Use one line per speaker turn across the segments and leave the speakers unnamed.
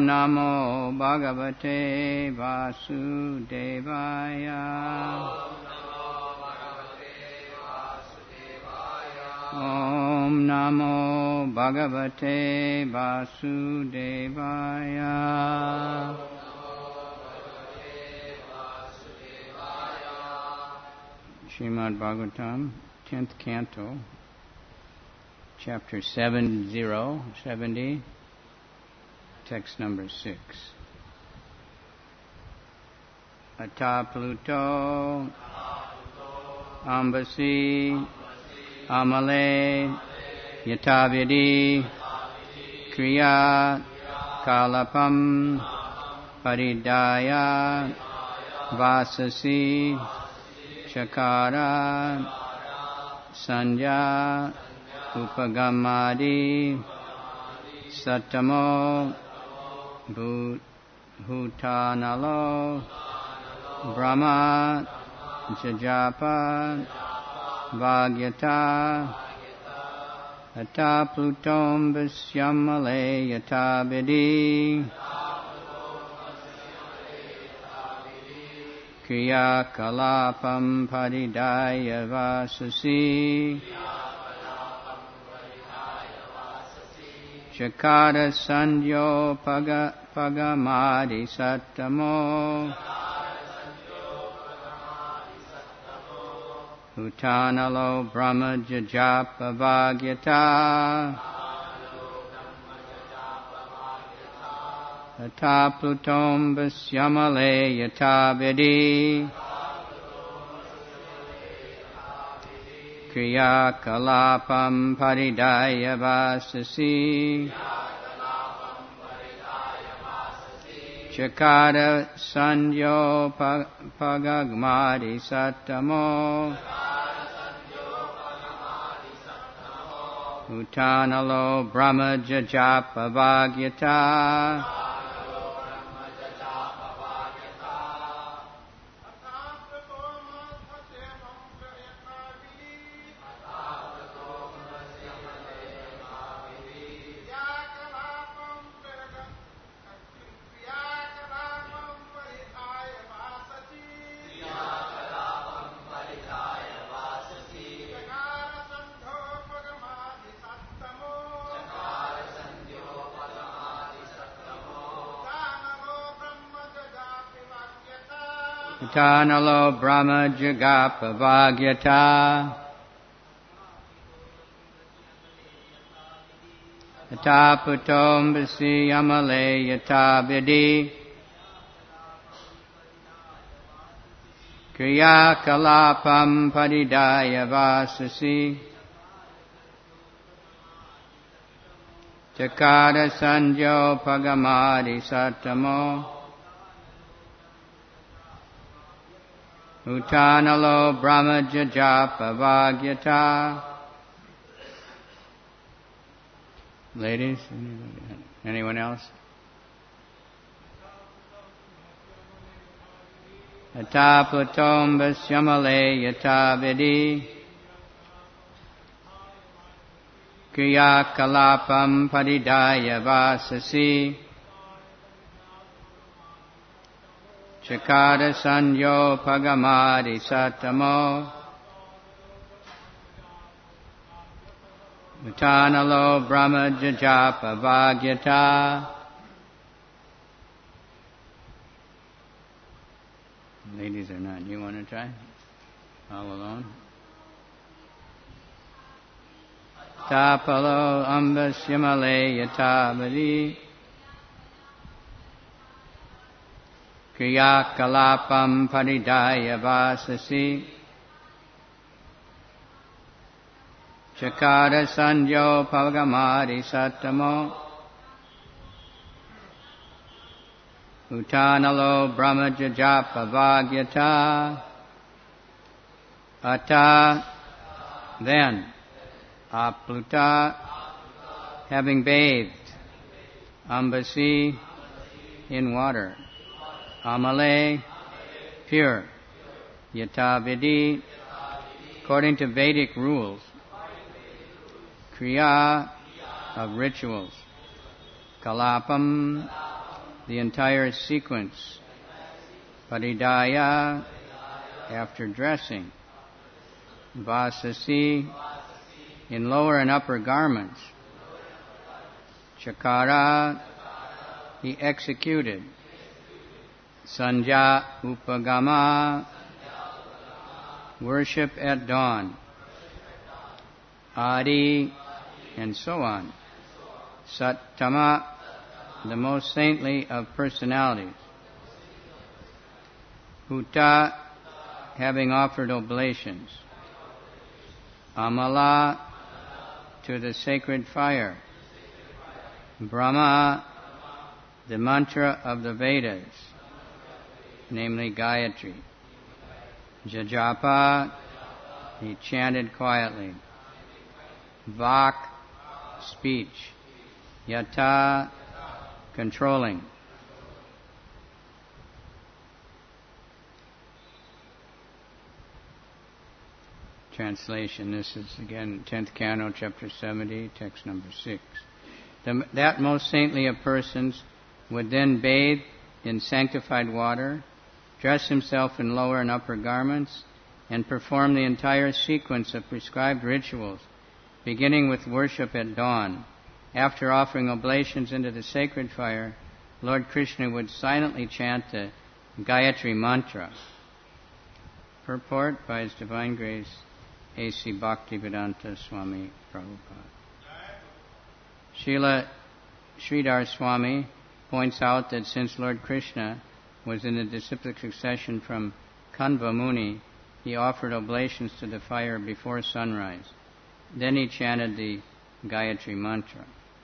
Namo Bhagavate Vasudevaya. Om Namo Bhagavate Vasudevaya. Srimad Bhagavatam, 10th Canto, Chapter 70, text number 6. Ata Pluto, Ambasi, Amale, Yatavidi, Kriya, Kalapam, Paridaya, Vasasi, Chakara, Sanja, Upagamadi, Satamo, Bhutanalo, Brahma, Jajapa, Vagyata, Ata Plutom Visyamale Yata Vidi, Kriya Kalapam Paridaya Vasasi, Chakara Sandyo Pagamadi Sattamo, Uttanalo Brahma Jajapa Vagyata, Ata Plutom Visyamale Yata Vidi, Kriya Kalapam Paridaya Vasasi, Chakara Sandyo Pagagmadi Sattamo, Uttanalo Brahma Jajapa Vagyata, Uttanalo Brahma Jagapa Vagyata, Ata Putom Visi Amale Yata Vidi, Kriya Kalapam Paridaya Vasasi, Chakara Sanjo Pagamadi Sattamo, Uttanalo Brahma Jajapa Vagyata. Ladies, anyone else? Ata Plutom Visyamale Yata Vidi, Kriya Kalapam Paridaya Vasasi, Chakara Sanyo Pagamadi Sattamo, Uttanalo Brahma Jajapa Vagyata. Ladies or not, you want to try? All alone? Tapalo Ambasyamale Yatavadi, Kriya Kalapam Paridaya Vasasi, Chakara Sanjo Pagamadi Sattamo, Uttanalo Brahma Jajapa Vagyata. Ata, then, Apluta, having bathed, Ambasi, in water, Amale, pure, Yatavidi, according to Vedic rules, Kriya, of rituals, Kalapam, the entire sequence. Paridaya, after dressing. Vasasi, in lower and upper garments. Chakara, he executed. Sanja upagama, worship at dawn. Adi, and so on. Sattama, the most saintly of personalities. Huta, having offered oblations. Amala, to the sacred fire. Brahma, the mantra of the Vedas, namely Gayatri. Jajapa, he chanted quietly. Vak, speech. Yata, controlling. Translation. This is again 10th Canto, Chapter 70, text number 6. That most saintly of persons would then bathe in sanctified water, dress himself in lower and upper garments, and perform the entire sequence of prescribed rituals, beginning with worship at dawn. After offering oblations into the sacred fire, Lord Krishna would silently chant the Gayatri mantra. Purport by His Divine Grace, A.C. Bhaktivedanta Swami Prabhupada. Srila Sridhar Swami points out that since Lord Krishna was in the disciplic succession from Kanva Muni, he offered oblations to the fire before sunrise. Then he chanted the Gayatri mantra.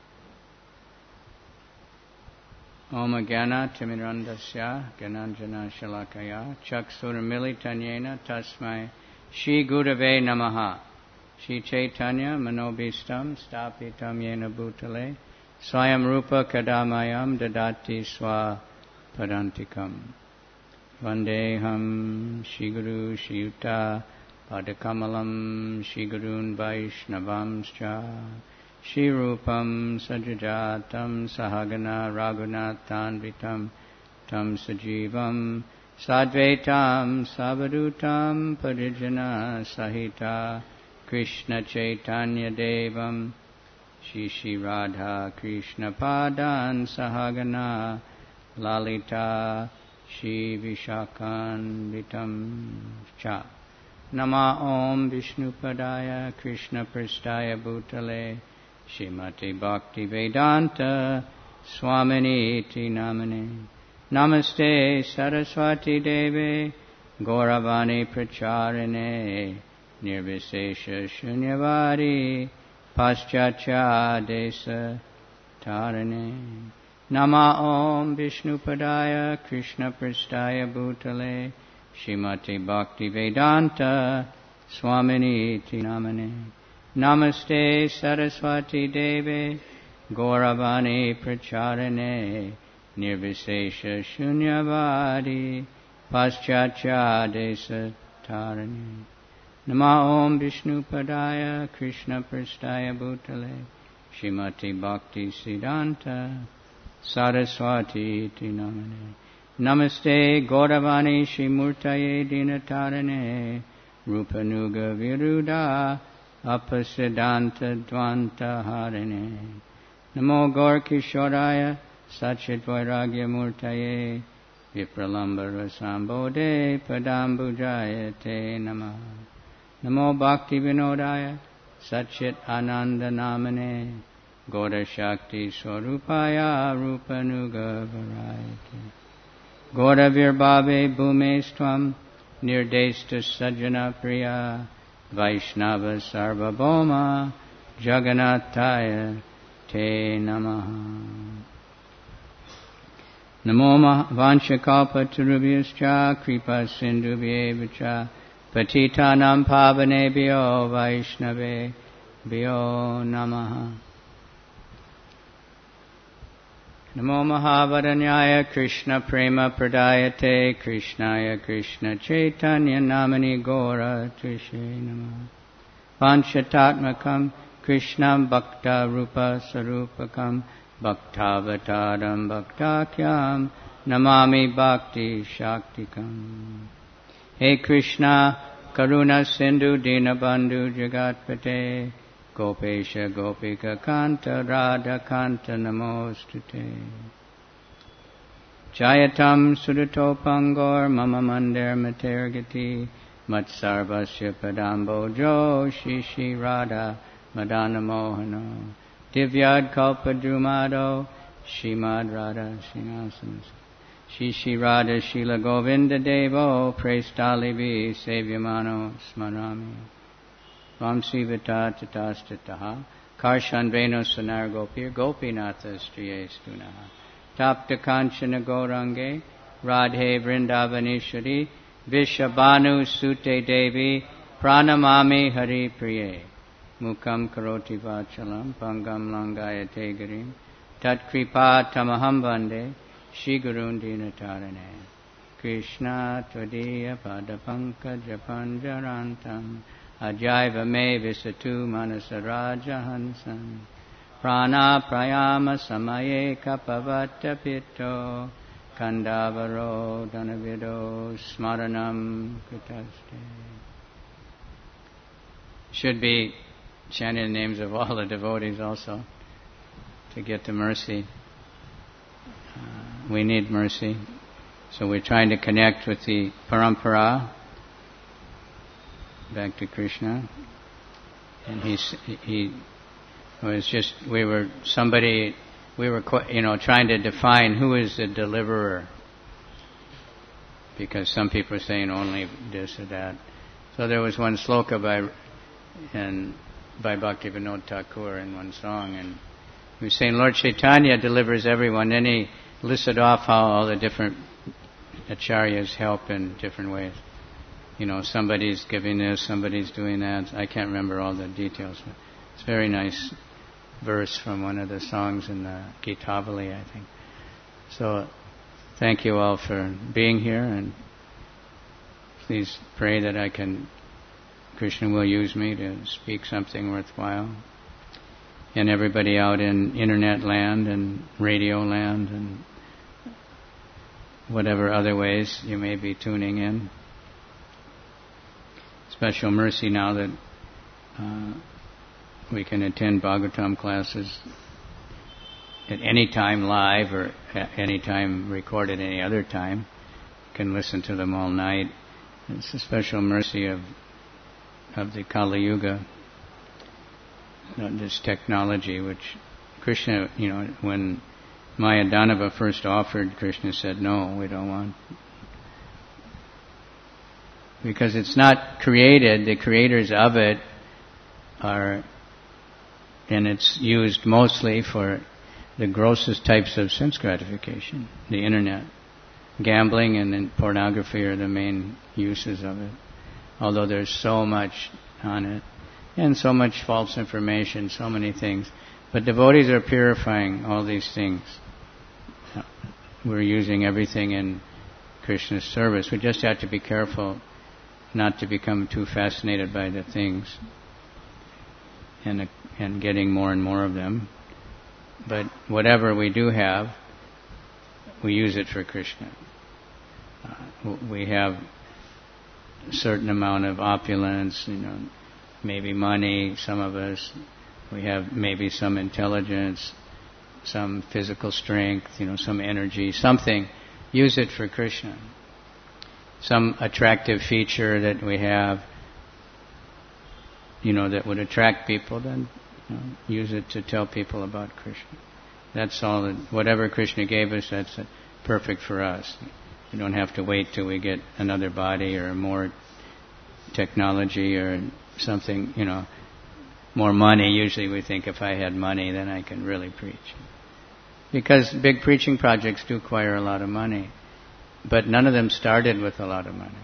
Om Agana Timirandasya Gananjana Shalakaya Chaksuramilitanyena Tasmai Shri Gurave Namaha Shri Chaitanya Manobhistam Stapitam Yena Bhutale Swayam Rupa Kadamayam Dadati Swa Padantikam Vandeham Shri Guru Shri Yuta Padakamalam Shri Gurun Vaishnavamscha Shri Rupam Sajajatam Sahagana Raghunathanvitam Tam Sajivam Sadvaitam Savadutam Parijana Sahita Krishna Chaitanya Devam Shri Shri Radha Krishna Padan Sahagana Lalita Shri Vishakanvitam Cha Nama Om Vishnupadaya Krishna Prastaya Bhutale Shrimati Bhakti Vedanta Swamini Iti Namane Namaste Saraswati Deve Gauravani Pracharine Nirvisesha Shunyavadi Paschatya Desa Tarane Nama Om Vishnupadaya Krishna Prastaya Bhutale Shrimati Bhakti Vedanta Swamini Iti Namane Namaste Saraswati Deve Gauravani Pracharine Nirvisesha Shunyavadi Paschatya Desa Tarane Nama Om Vishnupadaya Krishna Prastaya Bhutale Shrimati Bhakti Siddhanta Saraswati Iti Namane Namaste Gauravani Shrimurtaye Dinatarane Rupanuga Viruddha Apasiddhanta Dvanta Harane Namo Gaur Kishoraya Sachit Vairagya Murtaye Vipralamba Rasambode Padambujaya Te Namah Namo Bhakti Vinodaya Sachit Ananda Namane Gaura Shakti Swarupaya Rupanuga Varayate Gaura Virbhave Bhumestvam Nirdesta Sajjana Priya Vaishnava Sarvabhauma Jagannathaya Te Namaha Namo Vanchakalpa Turubhyascha Kripa Sindhubhyevacha Patitanam Pavanebhyo Vaishnave Bhyo Namaha Namo Mahavaranyaya Krishna Prema Pradayate Krishnaya Krishna Chaitanya Namani Gora Trishe Namaha Vanchatatmakam Krishnam Bhakta Rupa Sarupakam Bhaktavataram Bhaktakyam Namami Bhakti Shaktikam. Hey Krishna, Karuna Sindhu Dinabandhu Jagatpate, Gopesha Gopika Kanta Radha Kanta Namostute. Jayatam Sudato Pangor Mama Mandir Matergati Matsarvasya Padambojo Shishi Radha Madana Mohano Divyad Kalpa Drumado Shimad Radha Singhasanas Shishi Radha Shila Govinda Devo Prestalivi Sevyamano Smarami Vamsi Vita Tatastataha Karshanveno Sanar Gopir Gopinatha Striye Stunaha Tapta Kanchana Gaurange Radhe Vrindavanishwari Vishabhanu Sute Devi Pranamami Hari Priye Mukam Karoti Vachalam Pangam Langayate Girim Tat Kripa Tamaham Vande Shri Gurun Dinatarane Krishna Tvadiya Padapankaja Panjarantam Ajaiva Me Visatu Manasaraja Hansan Prana Prayama Samaye Kapavata Pito Kandavaro Dhanavido Smaranam Kutaste. Should be chanting the names of all the devotees also to get the mercy. We need mercy. So we're trying to connect with the parampara back to Krishna. And he was just, we were trying to define who is the deliverer, because some people are saying only this or that. So there was one sloka by Bhaktivinoda Thakur in one song, and he was saying Lord Chaitanya delivers everyone. Then he listed off how all the different acharyas help in different ways. Somebody's giving this, somebody's doing that. I can't remember all the details, but it's a very nice verse from one of the songs in the Gitavali, I think. So, thank you all for being here, and please pray that Krishna will use me to speak something worthwhile. And everybody out in internet land and radio land and whatever other ways you may be tuning in. Special mercy now that we can attend Bhagavatam classes at any time live or at any time recorded any other time. You can listen to them all night. It's a special mercy of the Kali Yuga, this technology which Krishna, when Mayadanava first offered, Krishna said, no, we don't want. Because it's not created, the creators of it are, and it's used mostly for the grossest types of sense gratification, the internet. Gambling and then pornography are the main uses of it. Although there's so much on it, and so much false information, so many things. But devotees are purifying all these things. We're using everything in Krishna's service. We just have to be careful not to become too fascinated by the things and getting more and more of them. But whatever we do have, we use it for Krishna. We have a certain amount of opulence, maybe money, some of us. We have maybe some intelligence, some physical strength, some energy, something. Use it for Krishna. Some attractive feature that we have, that would attract people, then use it to tell people about Krishna. That's all. Whatever Krishna gave us, that's perfect for us. We don't have to wait till we get another body or more technology or something, more money. Usually we think if I had money, then I can really preach. Because big preaching projects do require a lot of money. But none of them started with a lot of money.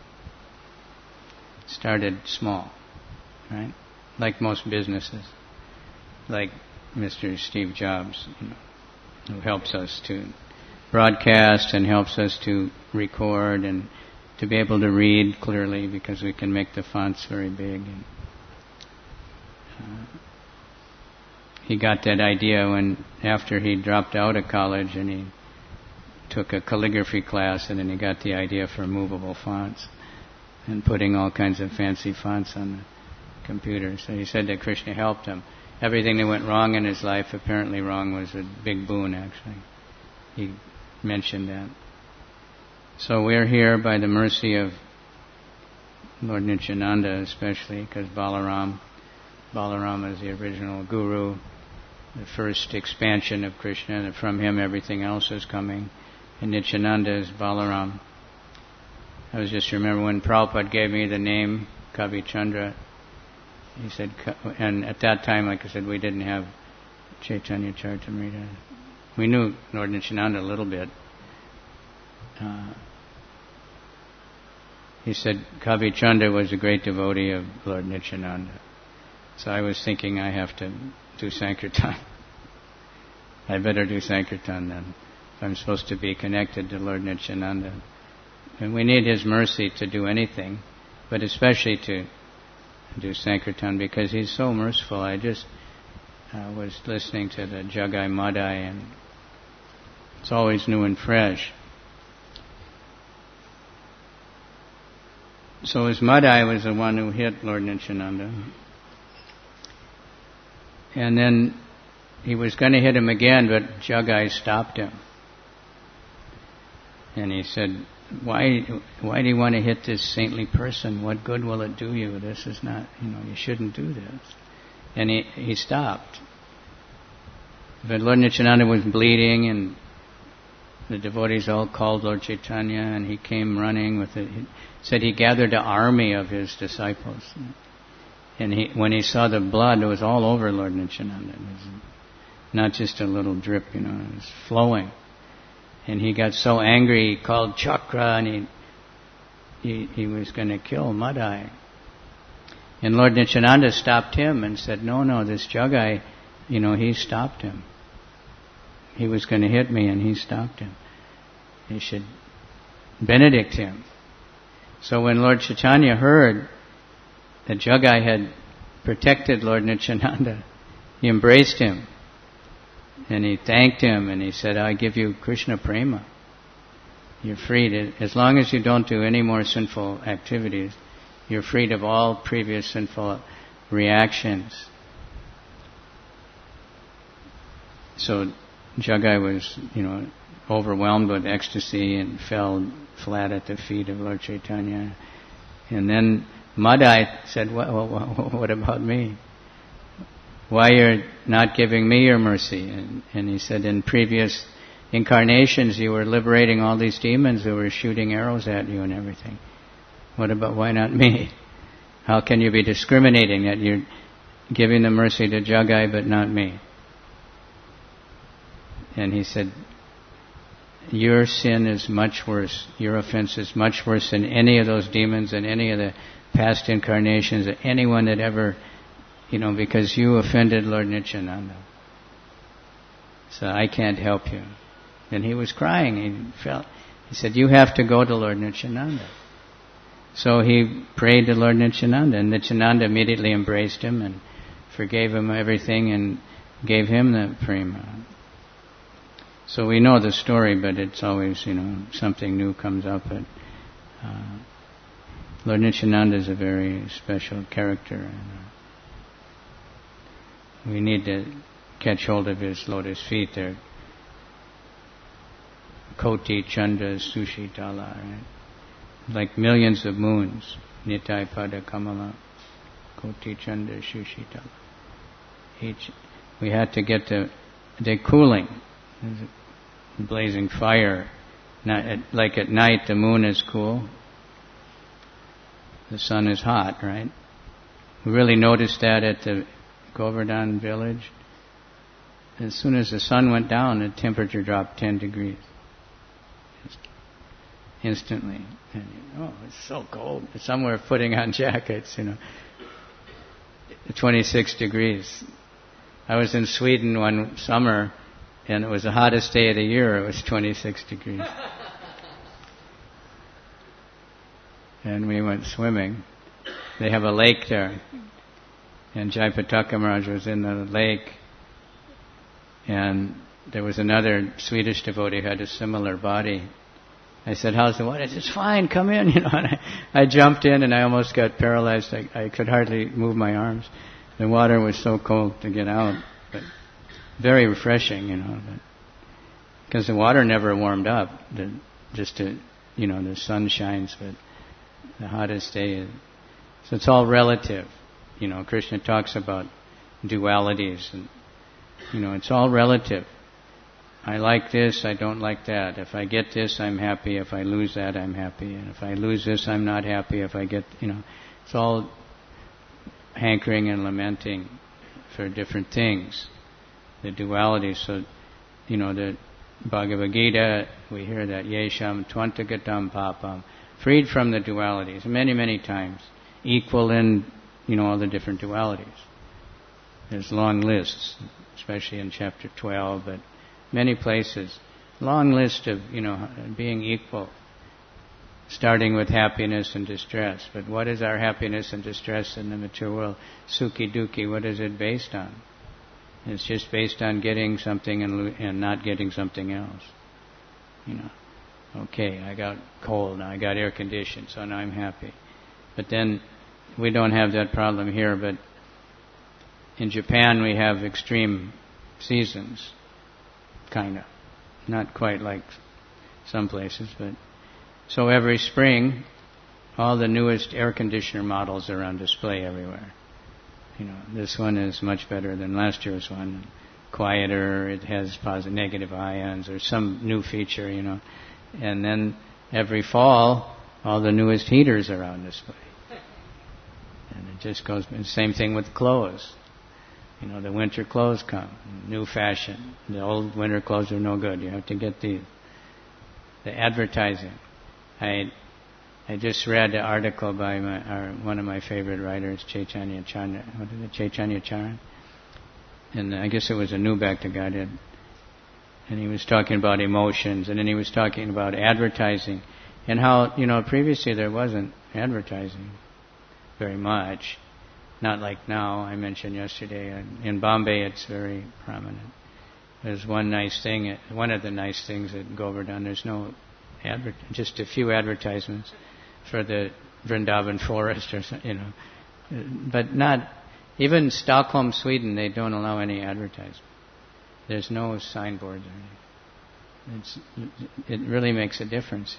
Started small, right? Like most businesses. Like Mr. Steve Jobs, who helps us to broadcast and helps us to record and to be able to read clearly because we can make the fonts very big. he got that idea after he dropped out of college and he took a calligraphy class, and then he got the idea for movable fonts and putting all kinds of fancy fonts on the computer. So he said that Krishna helped him. Everything that went wrong in his life, apparently wrong, was a big boon, actually. He mentioned that. So we're here by the mercy of Lord Nityananda, especially because Balaram is the original guru, the first expansion of Krishna, and from him everything else is coming. And Nityananda is Balaram. I was just remember when Prabhupada gave me the name Kavi Chandra, he said, and at that time, like I said, we didn't have Chaitanya Charitamrita. We knew Lord Nityananda a little bit. He said Kavi Chandra was a great devotee of Lord Nityananda. So I was thinking I have to do Sankirtan. I better do Sankirtan then. I'm supposed to be connected to Lord Nityananda. And we need his mercy to do anything, but especially to do Sankirtan because he's so merciful. I just was listening to the Jagai Madai, and it's always new and fresh. So his Madai was the one who hit Lord Nityananda. And then he was going to hit him again, but Jagai stopped him. And he said, why do you want to hit this saintly person? What good will it do you? This is not, you shouldn't do this. And he stopped. But Lord Nityananda was bleeding, and the devotees all called Lord Chaitanya, and he came running with it. He said he gathered an army of his disciples. And when he saw the blood, it was all over Lord Nityananda. It was not just a little drip, it was flowing. And he got so angry, he called Chakra, and he was going to kill Madai. And Lord Nityananda stopped him and said, no, this Jagai, he stopped him. He was going to hit me, and he stopped him. He should benedict him. So when Lord Chaitanya heard that Jagai had protected Lord Nityananda, he embraced him. And he thanked him, and he said, I give you Krishna Prema. You're freed. As long as you don't do any more sinful activities, you're freed of all previous sinful reactions. So Jagai was, overwhelmed with ecstasy and fell flat at the feet of Lord Chaitanya. And then Madai said, what about me? Why you're not giving me your mercy? And he said, in previous incarnations you were liberating all these demons who were shooting arrows at you and everything. Why not me? How can you be discriminating that you're giving the mercy to Jagai but not me? And he said, your sin is much worse, your offense is much worse than any of those demons and any of the past incarnations, anyone that ever, because you offended Lord Nityananda. So I can't help you. And he was crying. He said, you have to go to Lord Nityananda. So he prayed to Lord Nityananda, and Nityananda immediately embraced him and forgave him everything and gave him the prema. So we know the story, but it's always, something new comes up. But Lord Nityananda is a very special character. And, we need to catch hold of his lotus feet. They're Koti, Chanda, Sushitala, right? Like millions of moons. Nitai Pada Kamala, Koti, Chanda, Sushitala. We had to get they're cooling. There's a blazing fire. Like at night the moon is cool. The sun is hot, right? We really noticed that at the Govardhan village. As soon as the sun went down, the temperature dropped 10 degrees. Instantly. And, it's so cold. Some were putting on jackets, 26 degrees. I was in Sweden one summer, and it was the hottest day of the year. It was 26 degrees. And we went swimming. They have a lake there. And Jaipataka Maharaj was in the lake, And there was another Swedish devotee who had a similar body. I said, "How's the water?" He said, "It's fine, come in." And I jumped in and I almost got paralyzed. I could hardly move my arms. The water was so cold to get out, but very refreshing, because the water never warmed up. The sun shines, but the hottest day. So it's all relative. Krishna talks about dualities, and it's all relative. I like this, I don't like that. If I get this, I'm happy. If I lose that, I'm happy. And if I lose this, I'm not happy. If I get, it's all hankering and lamenting for different things. The duality. So, the Bhagavad Gita, we hear that yesham tvantagatam papam, freed from the dualities many, many times, equal in, all the different dualities. There's long lists, especially in chapter 12, but many places, long list of, being equal, starting with happiness and distress. But what is our happiness and distress in the material world? Sukhi dukkhi, what is it based on? It's just based on getting something and not getting something else. Okay, I got cold, now I got air conditioned, so now I'm happy. But then we don't have that problem here, but in Japan we have extreme seasons. Kind of. Not quite like some places, but... So every spring, all the newest air conditioner models are on display everywhere. This one is much better than last year's one. Quieter, it has positive, negative ions, or some new feature, And then every fall, all the newest heaters are on display. And it just goes... Same thing with clothes. The winter clothes come, new fashion. The old winter clothes are no good. You have to get the advertising. I just read an article by one of my favorite writers, Chaitanya Charan. And I guess it was a new Bhakti-Gita. And he was talking about emotions, and then he was talking about advertising, and how, previously there wasn't advertising very much. Not like now, I mentioned yesterday. In Bombay, it's very prominent. There's one of the nice things at Govardhan, there's no just a few advertisements for the Vrindavan forest or something, But not, even Stockholm, Sweden, they don't allow any advertisement. There's no signboards or anything. It really makes a difference,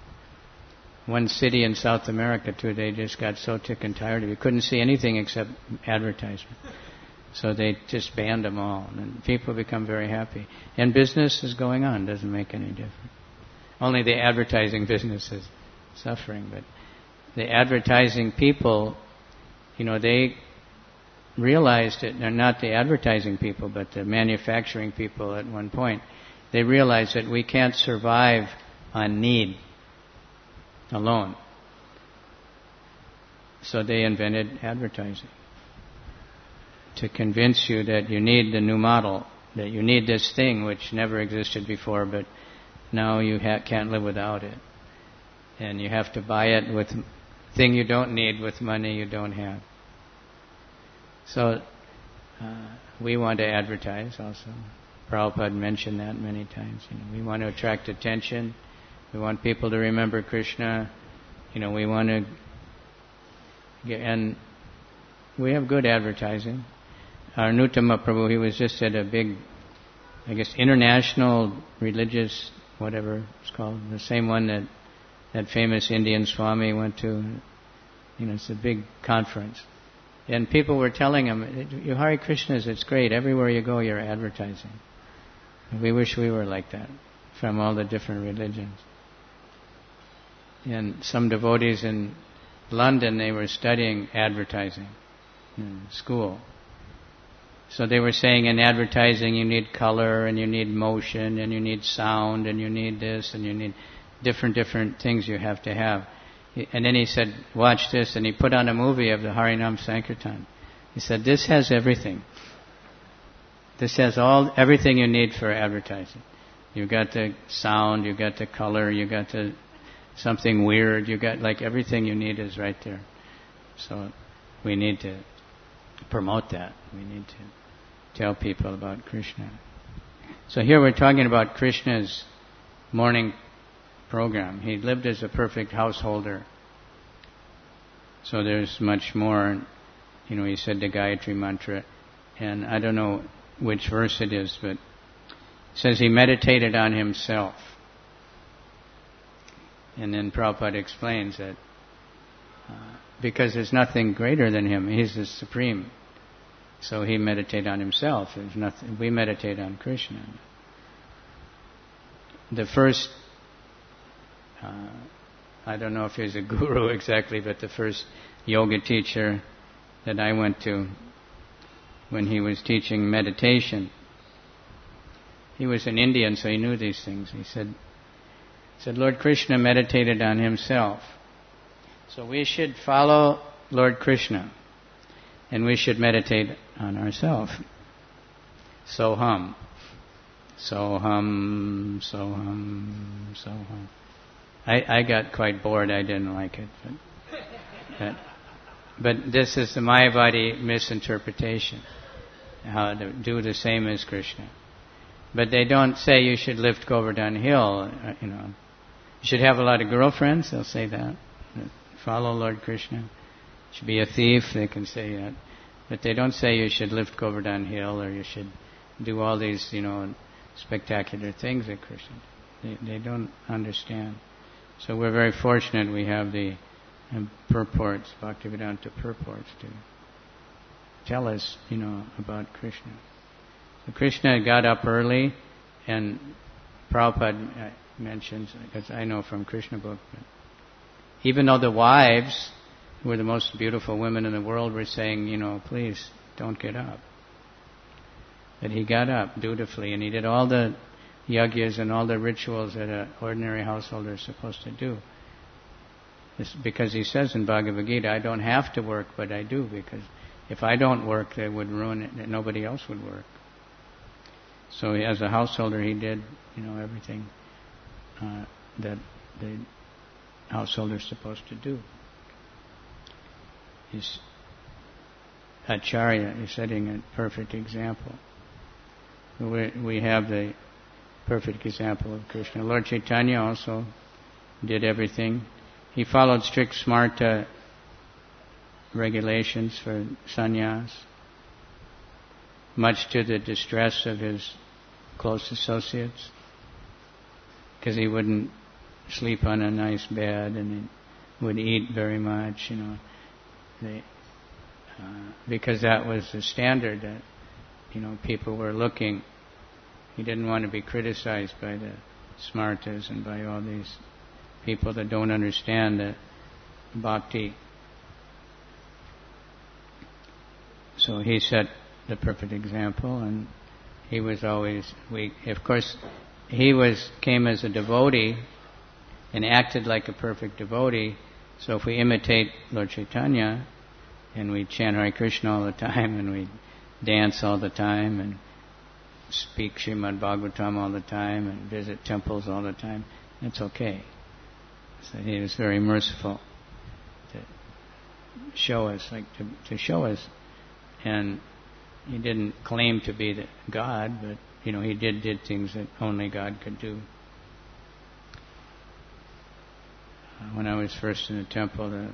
One city in South America, too, they just got so tick and tired of it. You couldn't see anything except advertisement. So they just banned them all. And people become very happy. And business is going on. Doesn't make any difference. Only the advertising business is suffering. But the advertising people, they realized it. They're not the advertising people, but the manufacturing people at one point. They realized that we can't survive on need alone. So they invented advertising to convince you that you need the new model, that you need this thing which never existed before, but now you can't live without it. And you have to buy it with thing you don't need with money you don't have. So we want to advertise also. Prabhupada mentioned that many times. We want to attract attention. We want people to remember Krishna. We want to and we have good advertising. Our Nuttama Prabhu, he was just at a big, international religious, whatever it's called, the same one that famous Indian Swami went to. It's a big conference. And people were telling him, "You Hare Krishnas, it's great. Everywhere you go, you're advertising." We wish we were like that, from all the different religions. And some devotees in London, they were studying advertising in school. So they were saying in advertising you need color and you need motion and you need sound and you need this and you need different things you have to have. And then he said, "Watch this," and he put on a movie of the Harinam Sankirtan. He said, "This has everything. This has everything you need for advertising. You've got the sound, you've got the color, you've got the something weird, you've got everything you need is right there." So we need to promote that. We need to tell people about Krishna. So here we're talking about Krishna's morning program. He lived as a perfect householder. So there's much more. He said the Gayatri mantra, and I don't know which verse it is, but it says he meditated on himself. And then Prabhupada explains that because there's nothing greater than him, he's the supreme. So he meditated on himself. There's nothing. We meditate on Krishna. The first, I don't know if he's a guru exactly, but the first yoga teacher that I went to when he was teaching meditation, he was an Indian, so he knew these things. He said, Lord Krishna meditated on himself. So we should follow Lord Krishna, and we should meditate on ourselves. Soham, soham, soham, soham. I got quite bored. I didn't like it. But this is the Mayavadi misinterpretation, how to do the same as Krishna. But they don't say you should lift Govardhan Hill, You should have a lot of girlfriends, they'll say that. Follow Lord Krishna. You should be a thief, they can say that. But they don't say you should lift Govardhan Hill or you should do all these, spectacular things that Krishna did. They don't understand. So we're very fortunate we have the purports, Bhaktivedanta purports to tell us, about Krishna. So Krishna got up early, and Prabhupada mentions, because I know from Krishna book, but even though the wives, who were the most beautiful women in the world, were saying, please don't get up. But he got up dutifully, and he did all the yagyas and all the rituals that an ordinary householder is supposed to do. Because he says in Bhagavad Gita, I don't have to work, but I do, because if I don't work, they would ruin it, and nobody else would work. So as a householder, he did, everything that the householder is supposed to do. His Acharya is setting a perfect example. We have the perfect example of Krishna. Lord Chaitanya also did everything. He followed strict smarta regulations for sannyas, much to the distress of his close associates, because he wouldn't sleep on a nice bed and he would eat very much, because that was the standard that, people were looking. He didn't want to be criticized by the smartas and by all these people that don't understand the bhakti. So he set the perfect example, and he was always weak. Of course, he came as a devotee and acted like a perfect devotee. So if we imitate Lord Chaitanya and we chant Hare Krishna all the time and we dance all the time and speak Srimad Bhagavatam all the time and visit temples all the time, that's okay. So he was very merciful to show us, to show us. And he didn't claim to be the God, but he did things that only God could do. When I was first in the temple,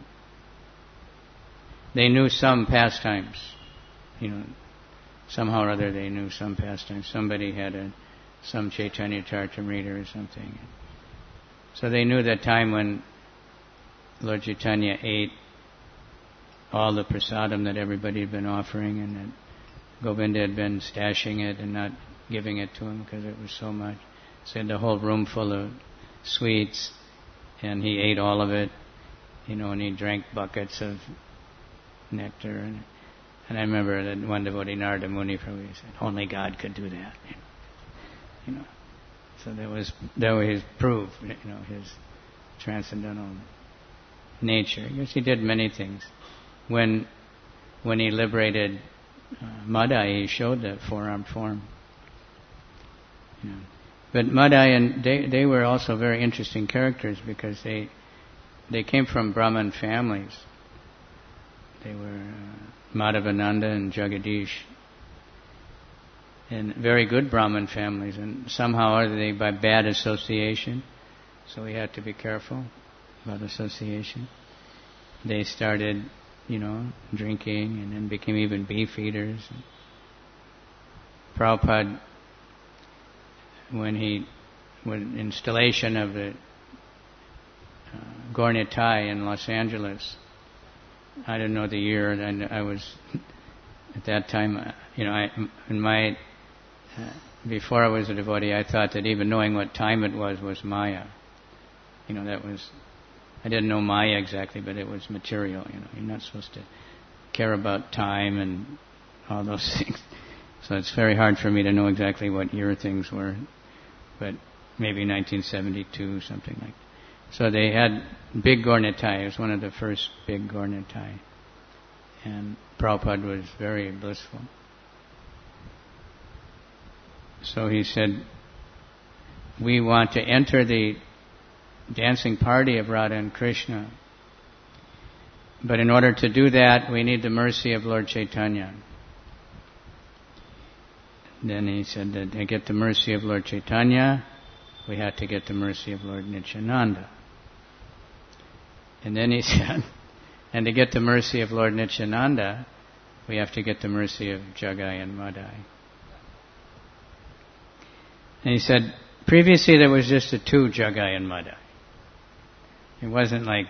they knew some pastimes. Somehow or other they knew some pastimes. Somebody had some Chaitanya Charitamrita or something. So they knew that time when Lord Chaitanya ate all the prasadam that everybody had been offering, and that Govinda had been stashing it and not giving it to him because it was so much. So he had the whole room full of sweets, and he ate all of it, and he drank buckets of nectar. And I remember that one devotee, Narada Muni, probably said, only God could do that. So that was his proof, his transcendental nature. I guess he did many things. When he liberated Madai, he showed the four-armed form. But Madai, and they were also very interesting characters because they came from Brahmin families. They were Madhavananda and Jagadish. in very good Brahmin families, and somehow or they by bad association, so we had to be careful about association. They started, drinking and then became even beef eaters. Prabhupada, when installation of the Gaur Nitai in Los Angeles, I didn't know the year, and I was at that time, before I was a devotee, I thought that even knowing what time it was Maya. I didn't know Maya exactly, but it was material. You're not supposed to care about time and all those things. So it's very hard for me to know exactly what year things were, but maybe 1972, something like that. So they had big Gaur Nitai. It was one of the first big Gaur Nitai. And Prabhupada was very blissful. So he said, we want to enter the dancing party of Radha and Krishna. But in order to do that, we need the mercy of Lord Chaitanya. Then he said that to get the mercy of Lord Chaitanya, we had to get the mercy of Lord Nityananda. And then he said, and to get the mercy of Lord Nityananda, we have to get the mercy of Jagai and Madai. And he said, previously there was just the two, Jagai and Madai. It wasn't like,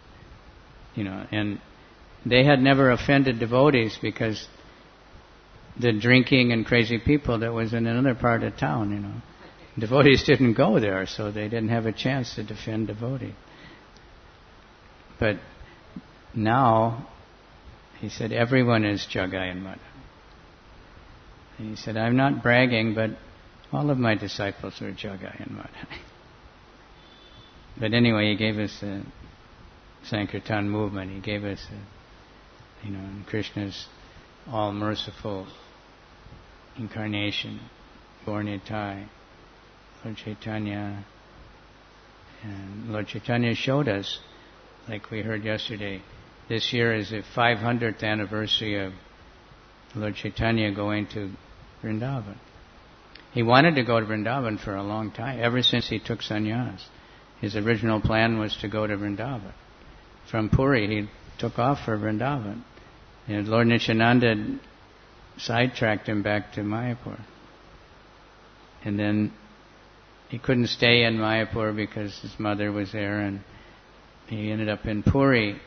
and they had never offended devotees because the drinking and crazy people that was in another part of town, Devotees didn't go there, so they didn't have a chance to defend devotee. But now, he said, everyone is Jagai and Madai. And he said, I'm not bragging, but all of my disciples are Jagai and Madai. But anyway, he gave us the Sankirtan movement. He gave us, Krishna's all-merciful incarnation, Gaur Nitai, Lord Chaitanya. And Lord Chaitanya showed us, like we heard yesterday, this year is the 500th anniversary of Lord Chaitanya going to Vrindavan. He wanted to go to Vrindavan for a long time, ever since he took sannyas. His original plan was to go to Vrindavan. From Puri, he took off for Vrindavan. And Lord Nityananda sidetracked him back to Mayapur. And then he couldn't stay in Mayapur because his mother was there, and he ended up in Puri.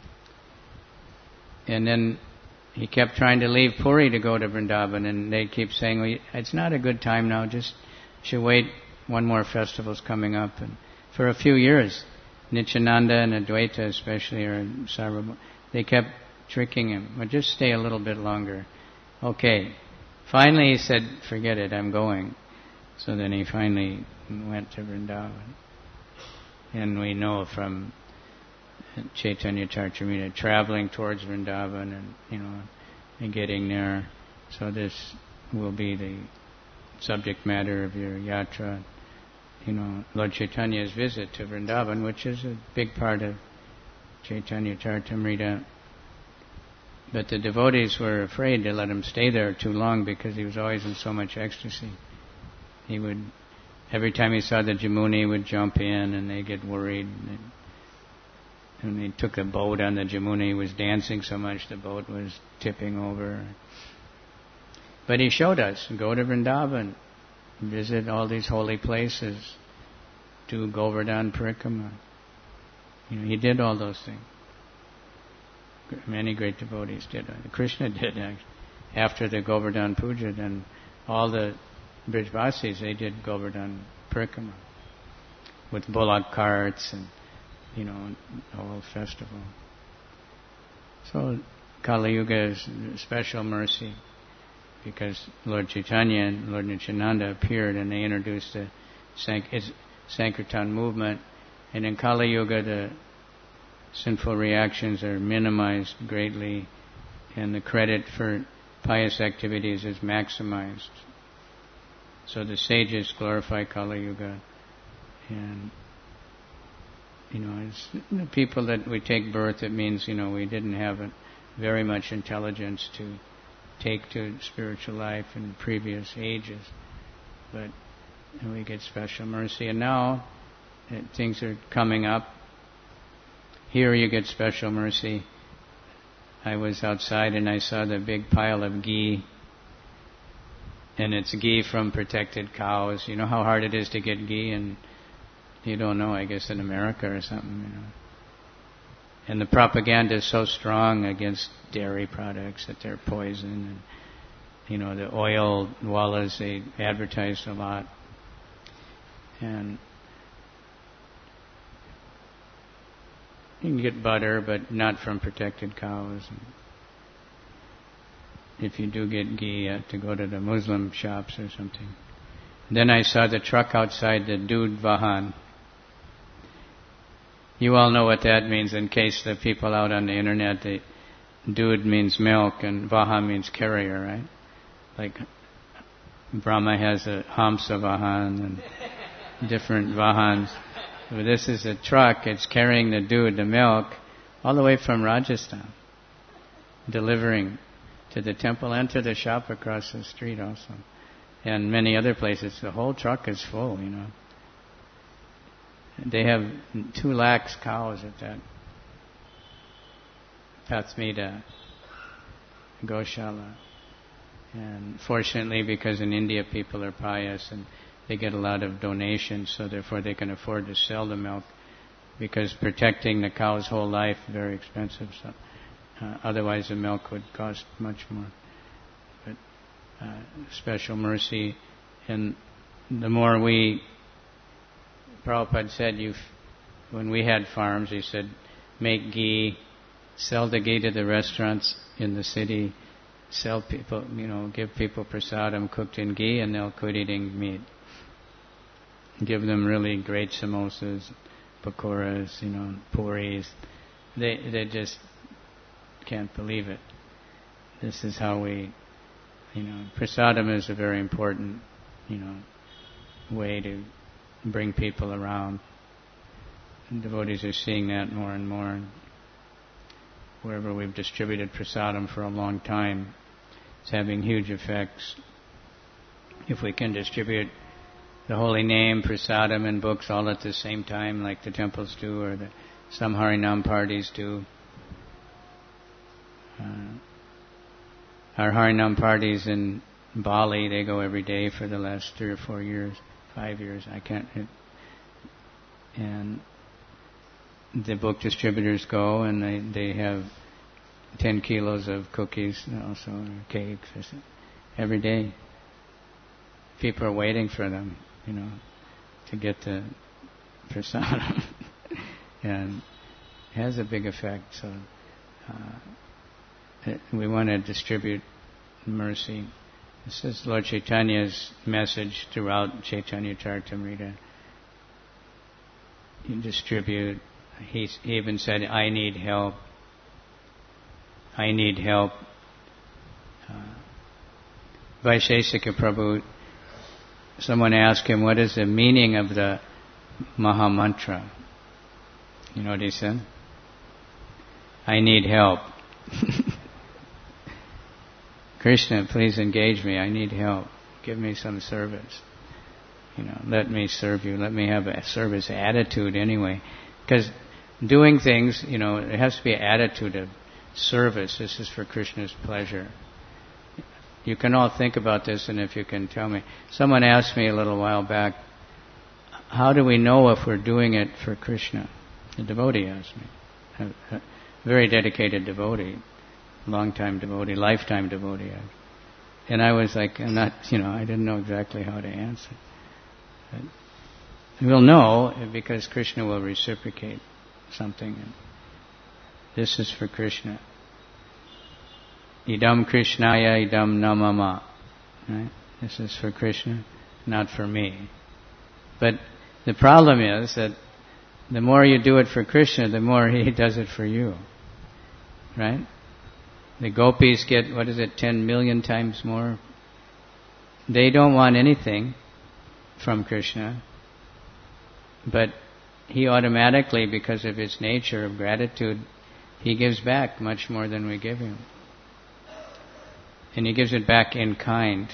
And then he kept trying to leave Puri to go to Vrindavan, and they keep saying, well, it's not a good time now, just should wait, one more festival's coming up. And for a few years, Nityananda and Advaita especially, or Sarvabhauma, they kept tricking him, well, just stay a little bit longer. Okay. Finally he said, forget it, I'm going. So then he finally went to Vrindavan. And we know from Chaitanya Charitamrita traveling towards Vrindavan and getting there. So this will be the subject matter of your yatra. Lord Chaitanya's visit to Vrindavan, which is a big part of Chaitanya Charitamrita. But the devotees were afraid to let him stay there too long because he was always in so much ecstasy. He would, every time he saw the Jamuna, he would jump in and they get worried. And he took the boat on the Jamuna, he was dancing so much the boat was tipping over. But he showed us, go to Vrindavan, visit all these holy places, do Govardhan Parikrama. He did all those things. Many great devotees did. Krishna did, actually. After the Govardhan Puja, then all the Brijvasis, they did Govardhan Parikrama with bullock carts and, the whole festival. So Kali Yuga is special mercy because Lord Chaitanya and Lord Nityananda appeared and they introduced the Sankirtan movement. And in Kali Yuga, the sinful reactions are minimized greatly and the credit for pious activities is maximized. So the sages glorify Kali Yuga. And, it's the people that we take birth, it means, we didn't have very much intelligence to take to spiritual life in previous ages. But we get special mercy. And now things are coming up. Here you get special mercy. I was outside and I saw the big pile of ghee. And it's ghee from protected cows. You know how hard it is to get ghee? And you don't know, I guess, in America or something, you know. And the propaganda is so strong against dairy products that they're poison. And, you know, the oil wallahs, they advertise a lot. And you can get butter, but not from protected cows. And if you do get ghee, you have to go to the Muslim shops or something. Then I saw the truck outside, the Dudh Vahan. You all know what that means in case the people out on the internet, Dudh means milk and Vahan means carrier, right? Like Brahma has a Hamsa Vahan and different Vahans. But this is a truck, it's carrying the Dudh, the milk, all the way from Rajasthan, delivering to the temple and to the shop across the street also. And many other places. The whole truck is full, you know. They have 2 lakhs cows at that Pathmida Goshala. And fortunately, because in India people are pious and they get a lot of donations, so therefore they can afford to sell the milk, because protecting the cow's whole life is very expensive. So otherwise the milk would cost much more. But special mercy, and the more we... Prabhupada said, when we had farms, he said, make ghee, sell the ghee to the restaurants in the city, sell people, you know, give people prasadam cooked in ghee, and they'll quit eating meat. Give them really great samosas, pakoras, you know, puris. They just can't believe it. This is how we, you know, prasadam is a very important, you know, way to bring people around. And devotees are seeing that more and more. Wherever we've distributed prasadam for a long time, it's having huge effects. If we can distribute the holy name, prasadam, and books all at the same time, like the temples do, or some Harinam parties do. Our Harinam parties in Bali, they go every day for the last 3 or 4 years. 5 years, and the book distributors go, and they have 10 kilos of cookies, also, or cakes, every day. People are waiting for them, you know, to get the prasadam, and it has a big effect. So we want to distribute mercy. This is Lord Chaitanya's message throughout Chaitanya Charitamrita. You distribute. He even said, I need help. I need help. Vaishesika Prabhu, someone asked him, what is the meaning of the Maha Mantra? You know what he said? I need help. Krishna, please engage me. I need help. Give me some service. You know, let me serve you. Let me have a service attitude anyway. Because doing things, you know, it has to be an attitude of service. This is for Krishna's pleasure. You can all think about this, and if you can tell me. Someone asked me a little while back, how do we know if we're doing it for Krishna? A devotee asked me. A very dedicated devotee. Long-time devotee, lifetime devotee. And I was like, I'm not, you know, I didn't know exactly how to answer. But we'll know because Krishna will reciprocate something. And this is for Krishna. Idam Krishnaya, idam namama. Right? This is for Krishna, not for me. But the problem is that the more you do it for Krishna, the more He does it for you. Right? The gopis get, 10 million times more? They don't want anything from Krishna, but He automatically, because of His nature of gratitude, He gives back much more than we give Him. and He gives it back in kind.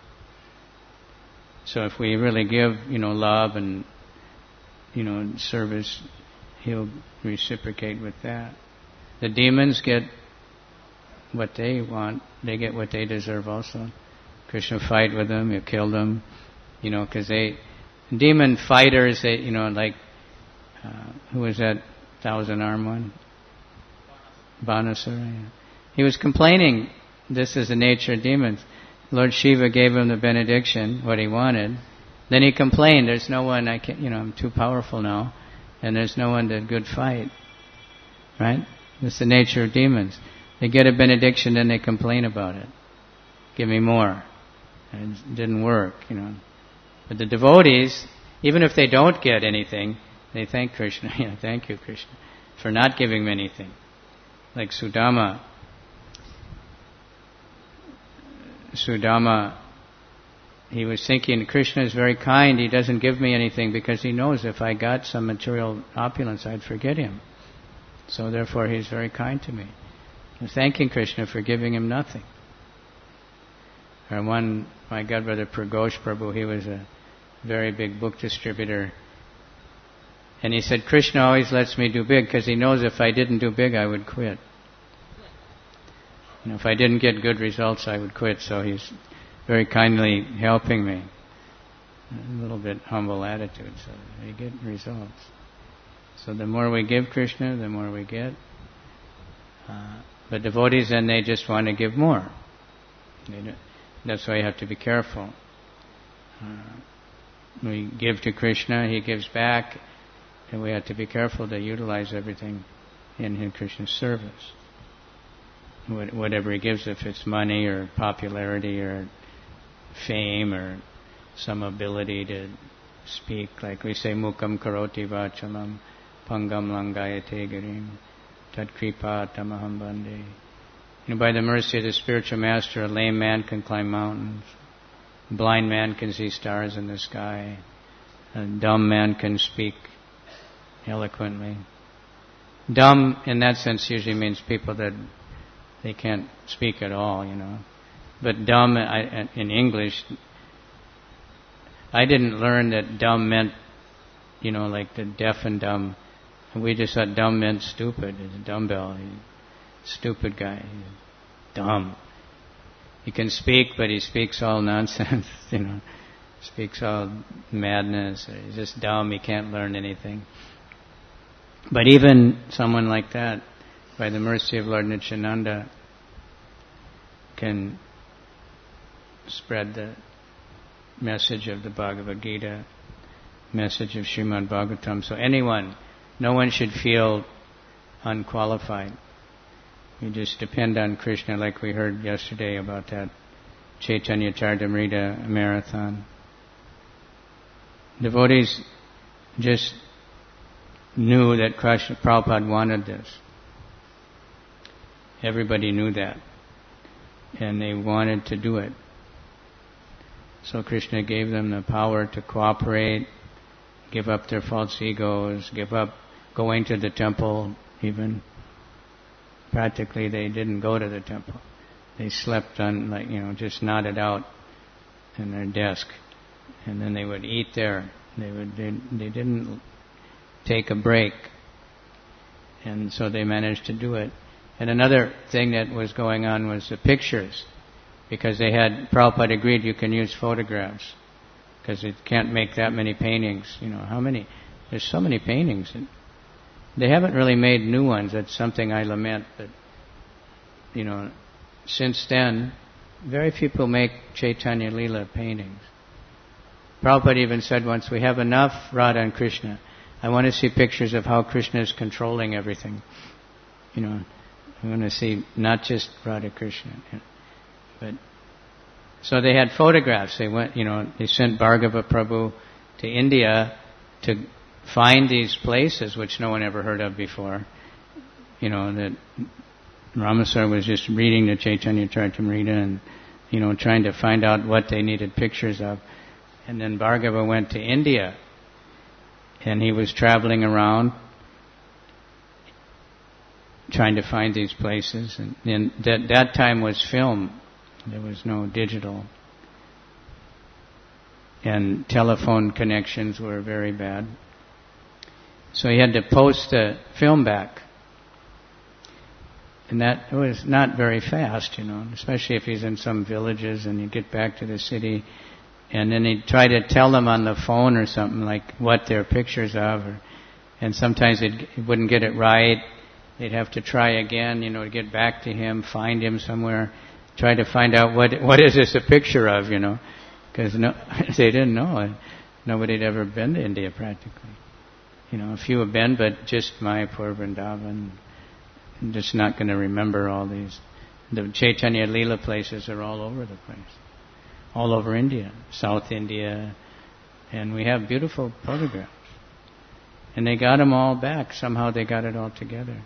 So if we really give, love and, service, He'll reciprocate with that. The demons get what they want. They get what they deserve also. Krishna fight with them, you kill them, because demon fighters, who was that 1,000-armed one? Banasura. Yeah. He was complaining, this is the nature of demons. Lord Shiva gave him the benediction, what he wanted. Then he complained, there's no one, I'm too powerful now, and there's no one to good fight. Right? That's the nature of demons. They get a benediction, then they complain about it. Give me more. And it didn't work, But the devotees, even if they don't get anything, they thank Krishna. Thank you, Krishna, for not giving me anything. Like Sudama, he was thinking, Krishna is very kind, he doesn't give me anything because he knows if I got some material opulence, I'd forget him. So therefore he's very kind to me. I'm thanking Krishna for giving him nothing. Or my godbrother Pragosh Prabhu, he was a very big book distributor. And he said, Krishna always lets me do big because he knows if I didn't do big, I would quit. If I didn't get good results, I would quit. So he's very kindly helping me. A little bit humble attitude, so they get results. So the more we give Krishna, the more we get. But devotees, then they just want to give more. That's why you have to be careful. We give to Krishna, He gives back, and we have to be careful to utilize everything in Krishna's service. Whatever He gives, if it's money or popularity or fame or some ability to speak, like we say, mukam karoti vachalam pangam langayate girim tad kripa tamaham bande. By the mercy of the spiritual master, a lame man can climb mountains, a blind man can see stars in the sky, a dumb man can speak eloquently. Dumb in that sense usually means people that they can't speak at all, But dumb in English, I didn't learn that dumb meant, like the deaf and dumb. We just thought dumb meant stupid. It's a dumbbell. Stupid guy. He's dumb. He can speak, but he speaks all nonsense, Speaks all madness. He's just dumb. He can't learn anything. But even someone like that, by the mercy of Lord Nityananda, can spread the message of the Bhagavad Gita, message of Srimad Bhagavatam. So no one should feel unqualified. We just depend on Krishna, like we heard yesterday about that Chaitanya Charitamrita marathon. Devotees just knew that Prabhupada wanted this. Everybody knew that. And they wanted to do it. So Krishna gave them the power to cooperate, give up their false egos, give up going to the temple even. Practically they didn't go to the temple. They slept on, just nodded out in their desk. And then they would eat there. They didn't take a break. And so they managed to do it. And another thing that was going on was the pictures. Because Prabhupada agreed you can use photographs. Because it can't make that many paintings. How many? There's so many paintings. They haven't really made new ones. That's something I lament. But, since then, very few people make Chaitanya Leela paintings. Prabhupada even said once, we have enough Radha and Krishna. I want to see pictures of how Krishna is controlling everything. I want to see not just Radha Krishna. But so they had photographs. They went, they sent Bhargava Prabhu to India to find these places which no one ever heard of before. That Ramaswami was just reading the Chaitanya Charitamrita and, trying to find out what they needed pictures of. And then Bhargava went to India and he was traveling around trying to find these places. And that time was film. There was no digital. And telephone connections were very bad. So he had to post the film back. And that was not very fast, especially if he's in some villages and you get back to the city. And then he'd try to tell them on the phone or something like what they're pictures of. And sometimes he wouldn't get it right. They'd have to try again, to get back to him, find him somewhere, try to find out what is this a picture of, because they didn't know. Nobody had ever been to India practically. A few have been, but just Mayapur, Vrindavan. I'm just not going to remember all these. The Chaitanya Leela places are all over the place. All over India, South India. And we have beautiful photographs. And they got them all back. Somehow they got it all together.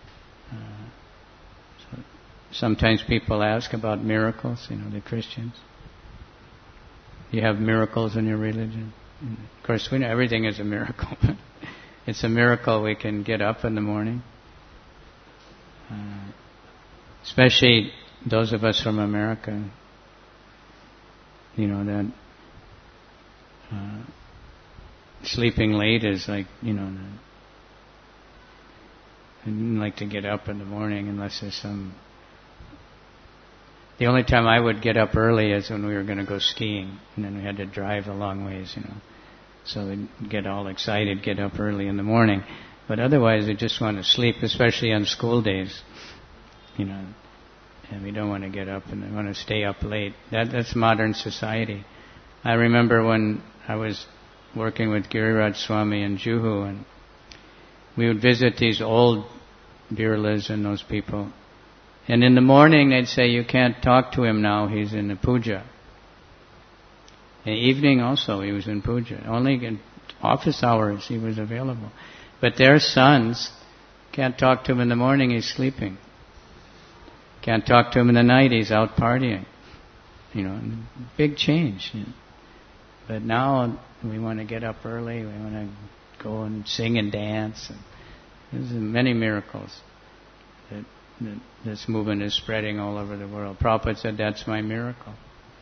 So sometimes people ask about miracles, the Christians. You have miracles in your religion? And of course, we know everything is a miracle. It's a miracle we can get up in the morning. Especially those of us from America, that sleeping late is like, I didn't like to get up in the morning unless there's some... The only time I would get up early is when we were going to go skiing, and then we had to drive a long ways, So we'd get all excited, get up early in the morning. But otherwise, we just want to sleep, especially on school days, and we don't want to get up and we want to stay up late. That's modern society. I remember when I was working with Giriraj Swami in Juhu, and we would visit these old Birlas and those people. And in the morning they'd say, you can't talk to him now, he's in the puja. In the evening also he was in puja. Only in office hours he was available. But their sons can't talk to him in the morning, he's sleeping. Can't talk to him in the night, he's out partying. Big change. But now we want to get up early, we want to go and sing and dance. There's many miracles that this movement is spreading all over the world. Prabhupada said, that's my miracle.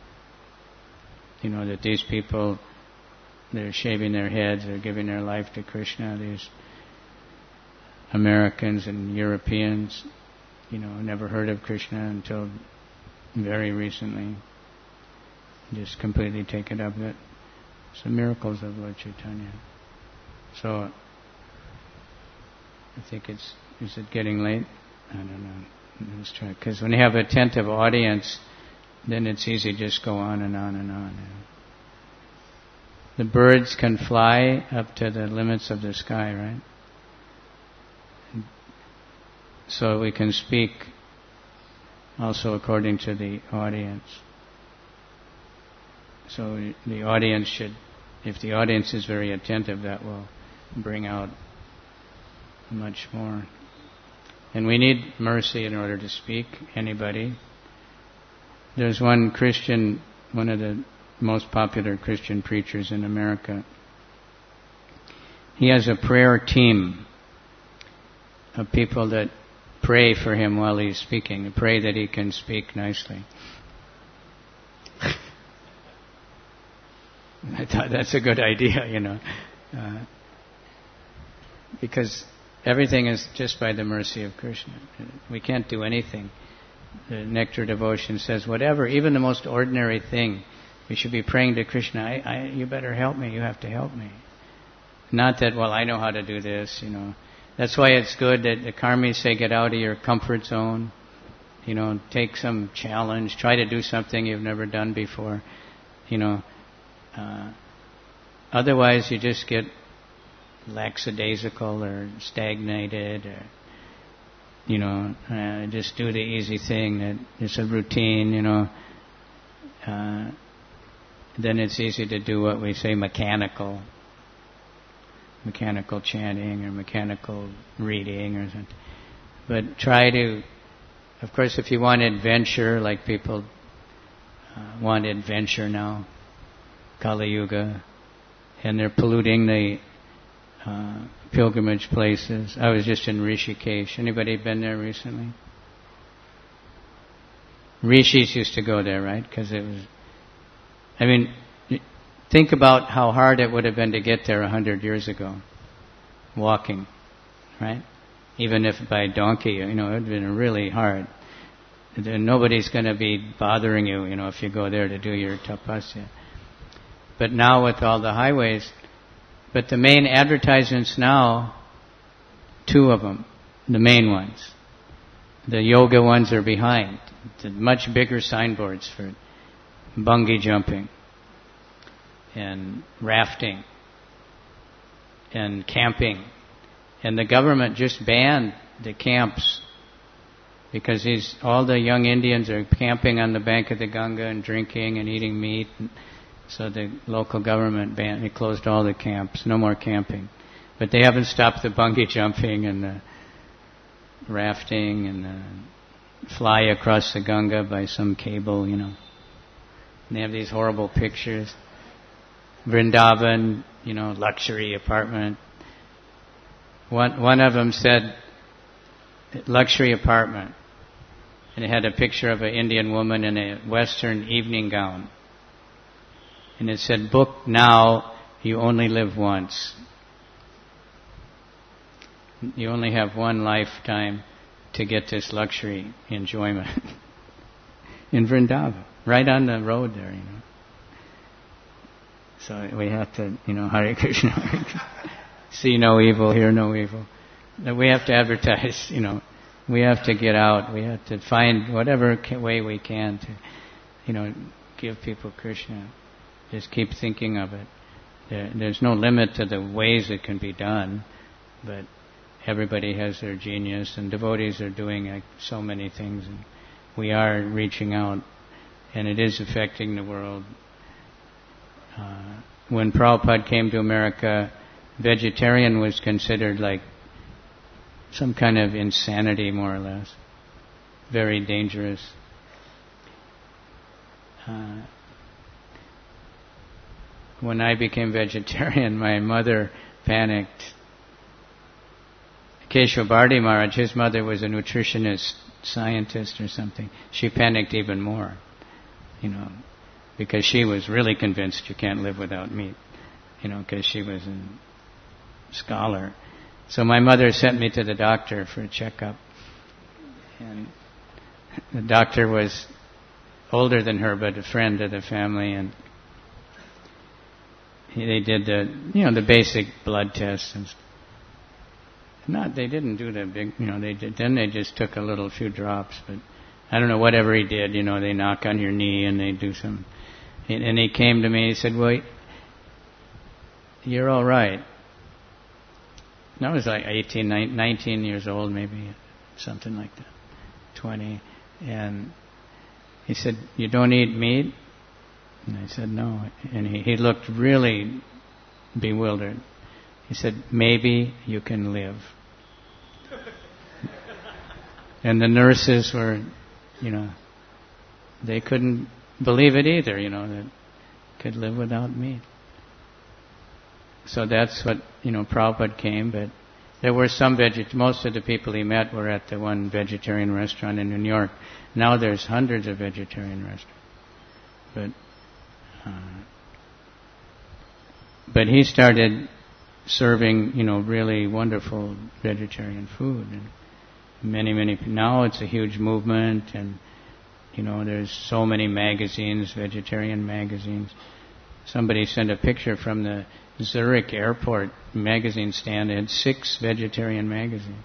That these people, they're shaving their heads, they're giving their life to Krishna, these Americans and Europeans, never heard of Krishna until very recently. Just completely take it up. It's the miracles of Lord Chaitanya. So, I think is it getting late? I don't know. Let's try. Because when you have an attentive audience, then it's easy to just go on and on and on. The birds can fly up to the limits of the sky, right? So we can speak also according to the audience. So the audience should, if the audience is very attentive, that will bring out much more. And we need mercy in order to speak, anybody. There's one Christian, one of the most popular Christian preachers in America. He has a prayer team of people that pray for him while he's speaking, pray that he can speak nicely. I thought that's a good idea, because everything is just by the mercy of Krishna. We can't do anything. The Nectar Devotion says, whatever, even the most ordinary thing, we should be praying to Krishna, you better help me, you have to help me. Not that, I know how to do this, That's why it's good that the karmis say get out of your comfort zone, take some challenge, try to do something you've never done before, Otherwise you just get lackadaisical or stagnated or, just do the easy thing that it's a routine, then it's easy to do what we say mechanical chanting or mechanical reading or something. But try to, of course, if you want adventure, like people want adventure now, Kali Yuga, and they're polluting the pilgrimage places. I was just in Rishikesh. Anybody been there recently? Rishis used to go there, right? Because it was, I mean, think about how hard it would have been to get there 100 years ago, walking, right? Even if by donkey, it would have been really hard. Nobody's going to be bothering you, if you go there to do your tapasya. But now with all the highways, but the main advertisements now, 2 of them, the main ones. The yoga ones are behind. The much bigger signboards for bungee jumping and rafting and camping. And the government just banned the camps because all the young Indians are camping on the bank of the Ganga and drinking and eating meat. So the local government they closed all the camps. No more camping. But they haven't stopped the bungee jumping and the rafting and the fly across the Ganga by some cable, And they have these horrible pictures. Vrindavan, luxury apartment. One of them said, luxury apartment. And it had a picture of an Indian woman in a Western evening gown. And it said, book now, you only live once. You only have one lifetime to get this luxury enjoyment. In Vrindavan, right on the road there, So we have to, Hare Krishna, Hare Krishna. See no evil, hear no evil. We have to advertise, We have to get out. We have to find whatever way we can to, give people Krishna. Just keep thinking of it. There's no limit to the ways it can be done, but everybody has their genius, and devotees are doing so many things, and we are reaching out, and it is affecting the world. When Prabhupada came to America, vegetarian was considered like some kind of insanity, more or less. Very dangerous. When I became vegetarian, my mother panicked. Keshavardi Maharaj, his mother was a nutritionist, scientist or something. She panicked even more, because she was really convinced you can't live without meat, because she was a scholar. So my mother sent me to the doctor for a checkup. And the doctor was older than her, but a friend of the family, and they did the basic blood tests and they didn't do the big, then they just took a few drops, but I don't know, whatever he did, they knock on your knee and they do some, and he came to me, he said, well, you're all right. And I was like 19 years old, maybe, something like that, 20, and he said, you don't eat meat? And I said, no. And he looked really bewildered. He said, maybe you can live. And the nurses were, they couldn't believe it either, that could live without meat. So that's what, Prabhupada came, but there were some most of the people he met were at the one vegetarian restaurant in New York. Now there's hundreds of vegetarian restaurants. But he started serving, really wonderful vegetarian food. And many, now it's a huge movement, and, there's so many magazines, vegetarian magazines. Somebody sent a picture from the Zurich airport magazine stand. They had 6 vegetarian magazines.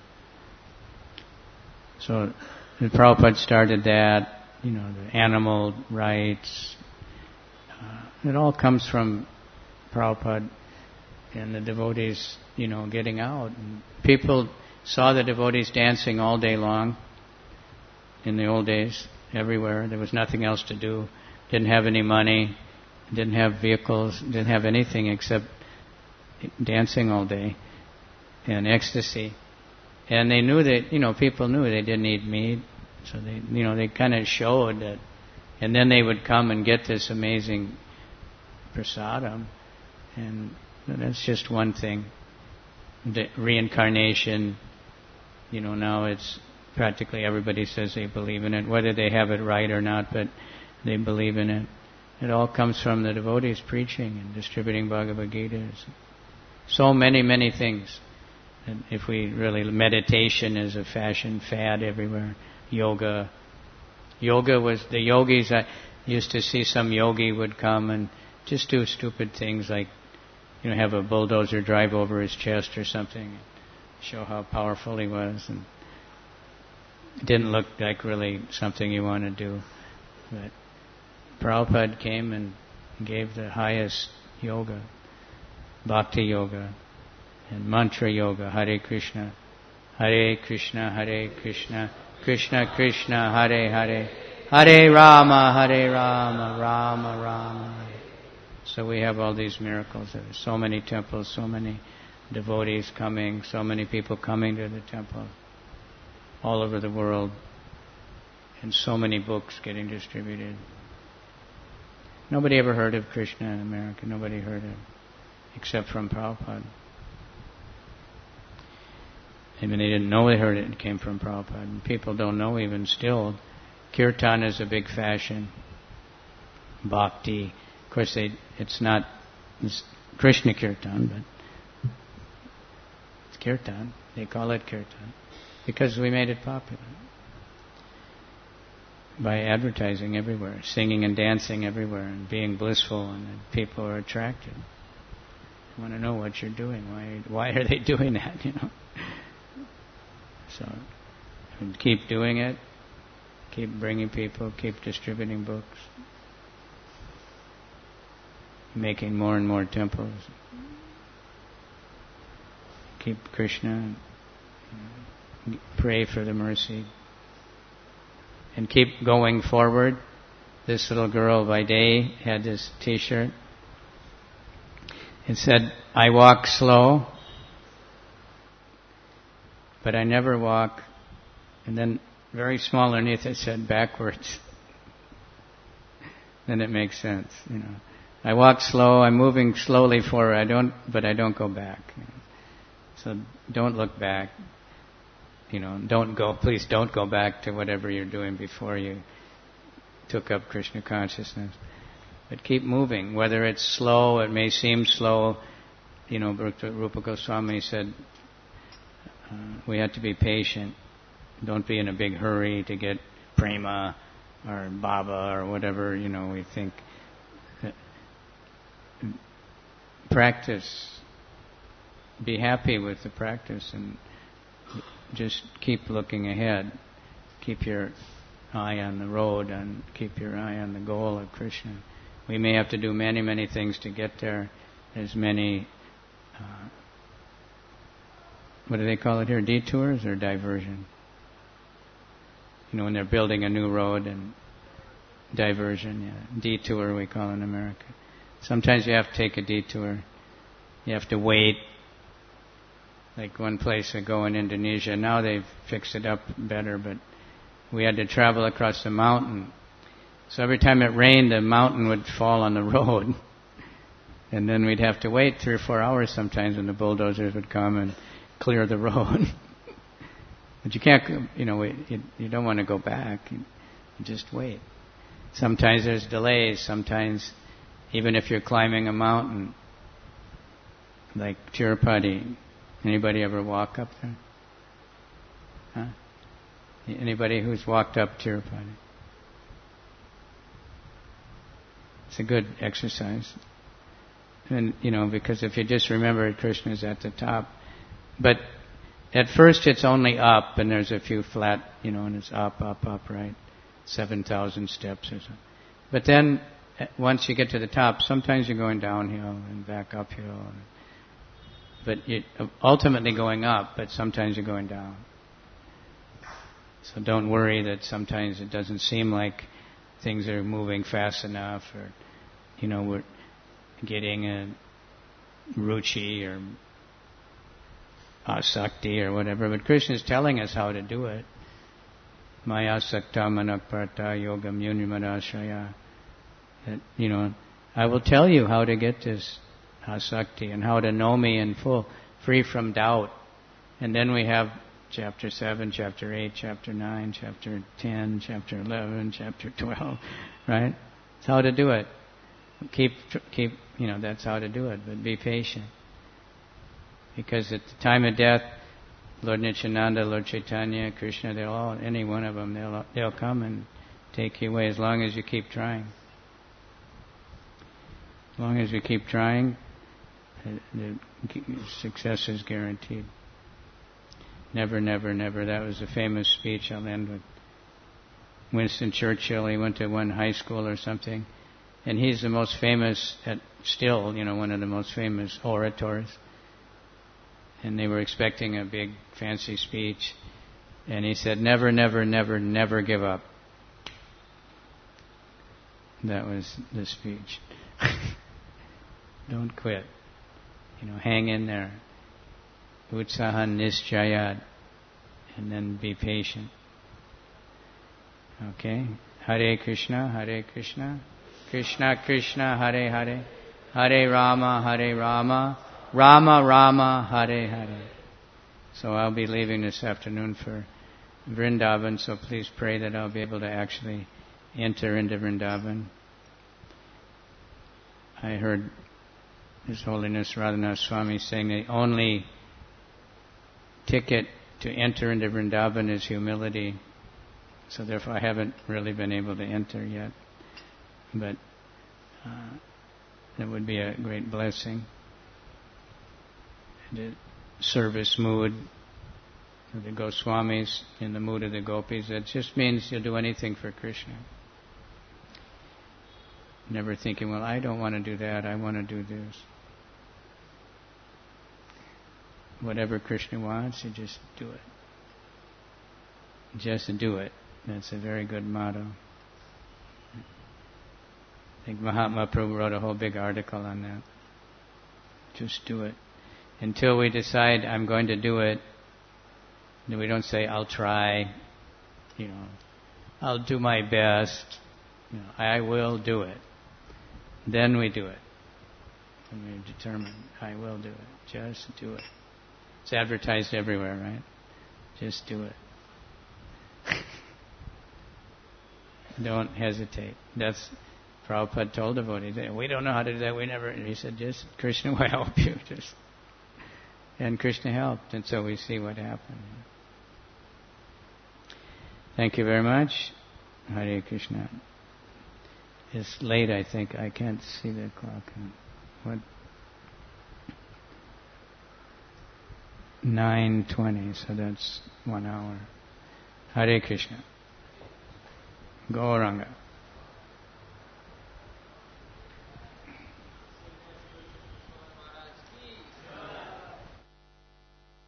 So the Prabhupada started that, the animal rights. It all comes from Prabhupada and the devotees, getting out. And people saw the devotees dancing all day long in the old days, everywhere. There was nothing else to do. Didn't have any money, didn't have vehicles, didn't have anything except dancing all day and ecstasy. And they knew that, people knew they didn't eat meat. So they kind of showed that. And then they would come and get this amazing prasadam. And that's just one thing. The reincarnation, now it's practically everybody says they believe in it, whether they have it right or not, but they believe in it. It all comes from the devotees preaching and distributing Bhagavad Gita. So many, many things. And if we really, meditation is a fashion fad everywhere. Yoga was, the yogis, I used to see some yogi would come and just do stupid things like, have a bulldozer drive over his chest or something, show how powerful he was, and it didn't look like really something you want to do. But Prabhupada came and gave the highest yoga, bhakti yoga, and mantra yoga, Hare Krishna, Hare Krishna, Hare Krishna, Krishna Krishna, Hare Hare, Hare Rama, Rama Rama. So we have all these miracles. There are so many temples, so many devotees coming, so many people coming to the temple all over the world, and so many books getting distributed. Nobody ever heard of Krishna in America. Nobody heard of it, except from Prabhupada. Even they didn't know they heard it. It came from Prabhupada. And people don't know even still. Kirtan is a big fashion. Bhakti. Of course, it's not Krishna Kirtan, but it's Kirtan. They call it Kirtan because we made it popular by advertising everywhere, singing and dancing everywhere, and being blissful, and people are attracted. I want to know what you're doing. Why are they doing that? So, keep doing it. Keep bringing people. Keep distributing books. Making more and more temples. Keep Krishna. Pray for the mercy. And keep going forward. This little girl by day had this T-shirt. It said, "I walk slow, but I never walk." And then very small underneath it said, "Backwards." Then it makes sense, I walk slow, I'm moving slowly forward, but I don't go back. So don't look back. Please don't go back to whatever you're doing before you took up Krishna consciousness. But keep moving. Whether it's slow, it may seem slow. Rupa Goswami said, we have to be patient. Don't be in a big hurry to get prema or baba or whatever, we think. Practice. Be happy with the practice and just keep looking ahead. Keep your eye on the road and keep your eye on the goal of Krishna. We may have to do many, many things to get there. There's many, what do they call it here, detours or diversion? When they're building a new road, and diversion, detour we call in America. Sometimes you have to take a detour. You have to wait. Like one place I go in Indonesia, now they've fixed it up better, but we had to travel across the mountain. So every time it rained, the mountain would fall on the road. And then we'd have to wait 3 or 4 hours sometimes when the bulldozers would come and clear the road. But you can't, you don't want to go back. You just wait. Sometimes there's delays. Sometimes, even if you're climbing a mountain, like Tirupati, anybody ever walk up there? Huh? Anybody who's walked up Tirupati? It's a good exercise. And, because if you just remember Krishna's at the top. But at first it's only up, and there's a few flat, and it's up, right? 7,000 steps or something. But then, once you get to the top, sometimes you're going downhill and back uphill. But you're ultimately going up, but sometimes you're going down. So don't worry that sometimes it doesn't seem like things are moving fast enough, or, we're getting a ruchi or asakti or whatever. But Krishna is telling us how to do it. Maya sakta manakparta yogam yunimadashraya. I will tell you how to get this asakti and how to know me in full, free from doubt. And then we have chapter 7, chapter 8, chapter 9, chapter 10, chapter 11, chapter 12, right? It's how to do it. Keep, that's how to do it, but be patient. Because at the time of death, Lord Nityananda, Lord Chaitanya, Krishna, any one of them, they'll come and take you away as long as you keep trying. As long as you keep trying, the success is guaranteed. Never, never, never. That was a famous speech. I'll end with Winston Churchill. He went to one high school or something, and he's the most famous, one of the most famous orators. And they were expecting a big, fancy speech. And he said, never, never, never, never give up. That was the speech. Don't quit. Hang in there. Utsahan nischayat. And then be patient. Okay? Hare Krishna, Hare Krishna. Krishna Krishna, Hare Hare. Hare Rama, Hare Rama. Rama Rama, Hare Hare. So I'll be leaving this afternoon for Vrindavan, so please pray that I'll be able to actually enter into Vrindavan. I heard His Holiness Radhanath Swami saying the only ticket to enter into Vrindavan is humility. So therefore I haven't really been able to enter yet. But that would be a great blessing. The service mood of the Goswamis, in the mood of the gopis, that just means you'll do anything for Krishna. Never thinking, well, I don't want to do that, I want to do this. Whatever Krishna wants, you just do it. Just do it. That's a very good motto. I think Mahatma Prabhu wrote a whole big article on that. Just do it. Until we decide I'm going to do it, then we don't say I'll try, I'll do my best, I will do it. Then we do it. And we're determined, I will do it. Just do it. It's advertised everywhere, right? Just do it. Don't hesitate. That's Prabhupada told devotees. We don't know how to do that. We never. He said, just Krishna will help you. And Krishna helped, and so we see what happened. Thank you very much. Hare Krishna. It's late, I think. I can't see the clock. What? 9:20, so that's 1 hour. Hare Krishna. Gauranga.